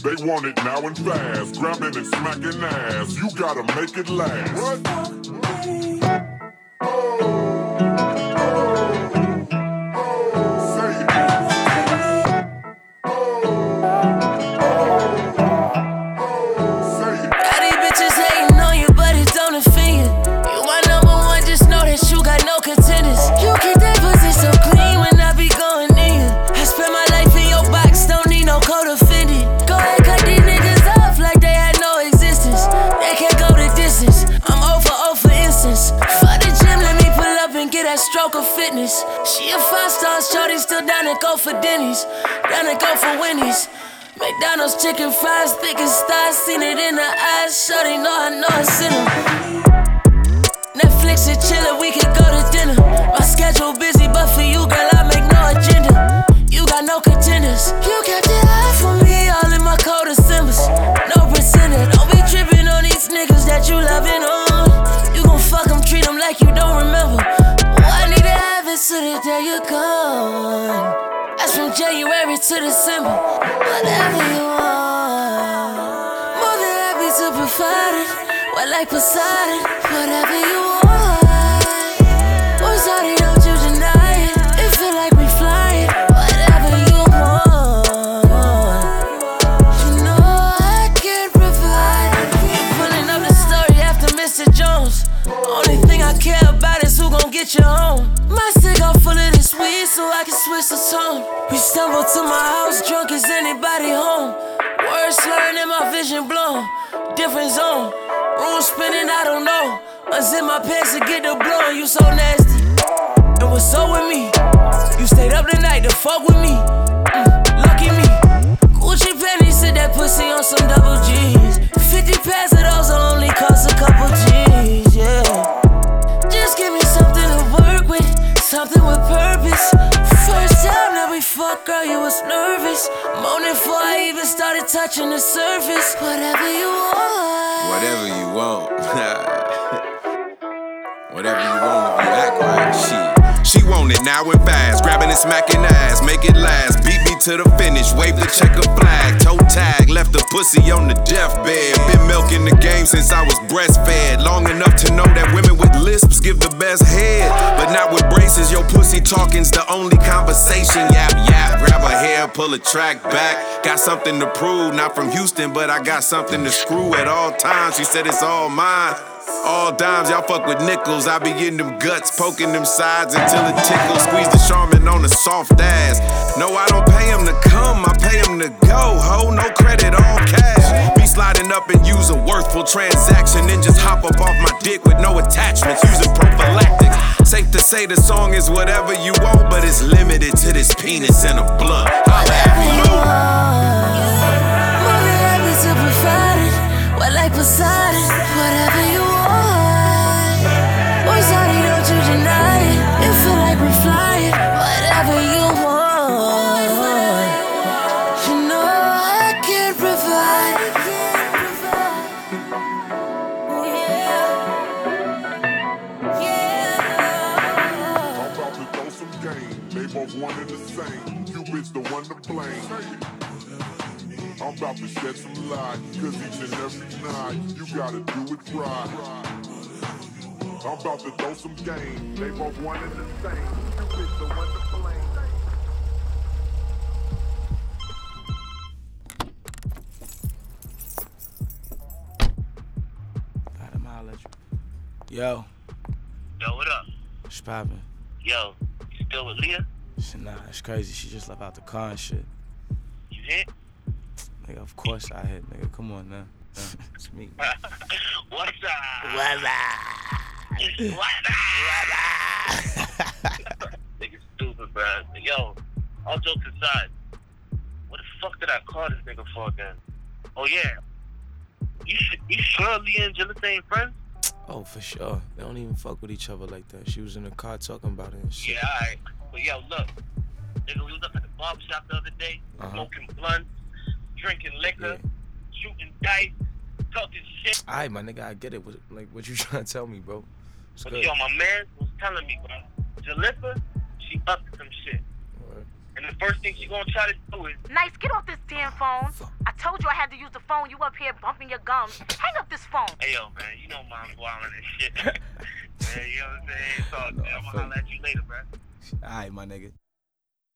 They want it now and fast, grabbing and smacking ass. You gotta make it last. What? Stroke of fitness. She a 5-star shorty, still down to go for Denny's, down to go for Wendy's. McDonald's chicken fries, thick as thighs, seen it in her eyes. Shorty know I seen her. Netflix and chillin', we can go to dinner. My schedule busy, but for you, girl, I make no agenda. You got no contenders. You kept it high for me, all in my cold Decembers. No pretender, don't be trippin' on these niggas that you lovin' on. You gon' fuck them, treat them like you don't remember. So that there you gone. That's from January to December. Whatever you want. More than happy to provide it. Well, like Poseidon. Whatever you want. Boy, sorry, don't you deny it. It feel like we flying. Whatever you want. You know I can provide. Pulling up the story after Mr. Jones. Only thing I care about is who gon' get you home. My cigar full of this weed so I can switch the tone. We stumbled to my house drunk as anybody home. Words slurring and my vision blown. Different zone. Room spinning, I don't know. Unzip my pants to get the blow. You so nasty. And what's up with me? You stayed up the night to fuck with me. Lucky me. Gucci panties, sit that pussy on some double G's. 50 pairs of those will only cost a couple G's, yeah. Just give me something to work with, something with purpose. First time that we fucked, girl, you was nervous. Moaning before I even started touching the surface. Whatever you want. Whatever you want. Whatever you want, if you act right, shit. She want it now and fast, grabbing and smacking ass, make it last. Beat me to the finish, wave the checker flag, toe tag, left the pussy on the deathbed. Been milking the game since I was breastfed, long enough to know that women with lisps give the best head, but not with braces. Your pussy talking's the only conversation. Yap yap, grab her hair, pull a track back. Got something to prove, not from Houston, but I got something to screw at all times. She said it's all mine. All dimes, y'all fuck with nickels. I be getting them guts, poking them sides until it tickles. Squeeze the Charmin on a soft ass. No, I don't pay him to come, I pay him to go. Ho, no credit, all cash. Be sliding up and use a worthful transaction, then just hop up off my dick with no attachments, using prophylactics. Safe to say the song is whatever you want, but it's limited to this penis and a blunt. I'll have you. More than happy to provide it. Well, like Poseidon, whatever you want. Boy, sorry, don't you deny it. It feel like we're flying. Whatever you want. You know I can provide. I'm about to throw some game. They both one and the same. Cupid's the one to blame. I'm about to shed some light, cause each and every night you gotta do it right. I'm about to throw some game. They both one and the same. Cupid's the one to blame. I'ma holler at you. Yo. Yo, what up? What's poppin'? Yo, you still with Leah? Shit, nah, it's crazy. She just left out the car and shit. You hit? Nigga, of course I hit, nigga. Come on now. It's me. What's up? What's up? What's up? Nigga stupid, bro. Yo, all jokes aside, what the fuck did I call this nigga for again? Oh yeah. You sure Leah and Jillith ain't friends? Oh, for sure. They don't even fuck with each other like that. She was in the car talking about it and shit. Yeah, alright. But yo, look. Nigga, we was up at the barbershop the other day, smoking blunts, drinking liquor, shooting dice, talking shit. Alright, my nigga, I get it. What you trying to tell me, bro? But yo, my man was telling me, bro, Jillith, she up to some shit. Right. And the first thing she gonna try to do is... Nice, get off this damn phone. I told you I had to use the phone. You up here bumping your gums. Hang up this phone. Hey, yo, man, you know mom's wildin' and shit. Man, you know what I'm saying? So, I'm gonna holler at you later, bro. All right, my nigga.